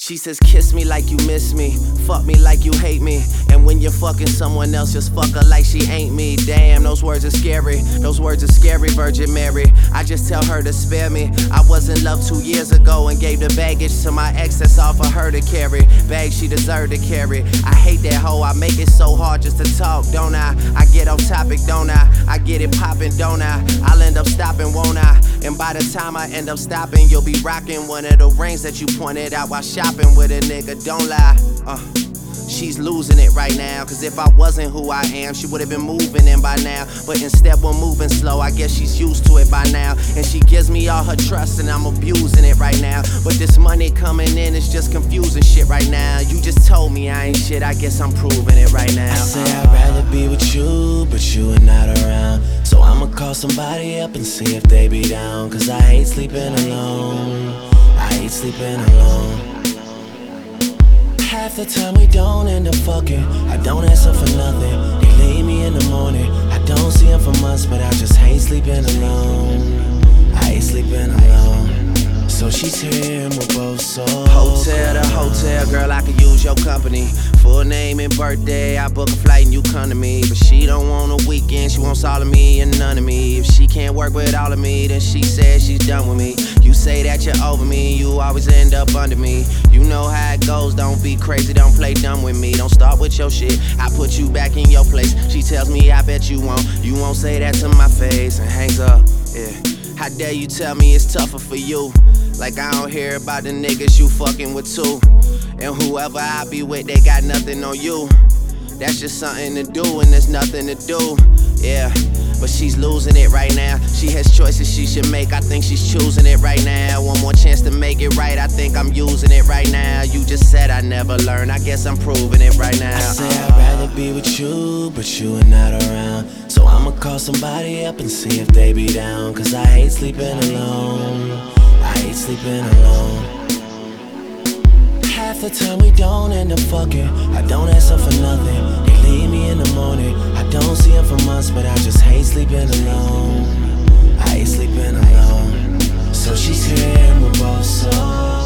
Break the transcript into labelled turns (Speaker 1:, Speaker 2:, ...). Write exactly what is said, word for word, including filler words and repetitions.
Speaker 1: She says kiss me like you miss me, fuck me like you hate me, and when you're fucking someone else, just fuck her like she ain't me. Damn, those words are scary, those words are scary, Virgin Mary. I just tell her to spare me. I was in love two years ago and gave the baggage to my ex, that's all for her to carry. Bags she deserved to carry. I hate that hoe, I make it so hard just to talk, don't I? I get off topic, don't I? I get it poppin', don't I? I'll end up stopping, won't I? And by the time I end up stopping, you'll be rocking one of the rings that you pointed out while shopping with a nigga, don't lie. Uh, she's losing it right now, cause if I wasn't who I am, she would've been moving in by now. But instead we're moving slow, I guess she's used to it by now. And she gives me all her trust and I'm abusing it right now. But this money coming in is just confusing shit right now. You just told me I ain't shit, I guess I'm proving it right now.
Speaker 2: I say I'd rather be with you, but you are not around. So I'ma call somebody up and see if they be down. Cause I hate sleeping alone, I hate sleeping alone. Half the time we don't end up fucking, I don't answer for nothing. They leave me in the morning, I don't see them for months. But I just hate sleeping alone, I hate sleeping alone. So she's here and we're both so
Speaker 1: hotel to hotel, girl, I could use your company. Full name and birthday, I book a flight and you come to me. But she don't want a weekend, she wants all of me and none of me. If she can't work with all of me, then she says she's done with me. You say that you're over me, you always end up under me. You know how it goes, don't be crazy, don't play dumb with me. Don't start with your shit, I put you back in your place. She tells me I bet you won't, you won't say that to my face and hangs up, yeah. How dare you tell me it's tougher for you? Like I don't hear about the niggas you fucking with too. And whoever I be with, they got nothing on you. That's just something to do and there's nothing to do, yeah. But she's losing it right now. She has choices she should make, I think she's choosing it right now. One more chance to make it right, I think I'm using it right now. You just said I never learn, I guess I'm proving it right now.
Speaker 2: I say I'd rather be with you, but you are not around. So I'ma call somebody up and see if they be down. Cause I hate sleeping alone, I hate sleeping alone. Half the time we don't end up fucking, I don't answer for nothing. They leave me in the morning, I don't see them for months. But I just hate sleeping alone, I hate sleeping alone. So she's here and we're both so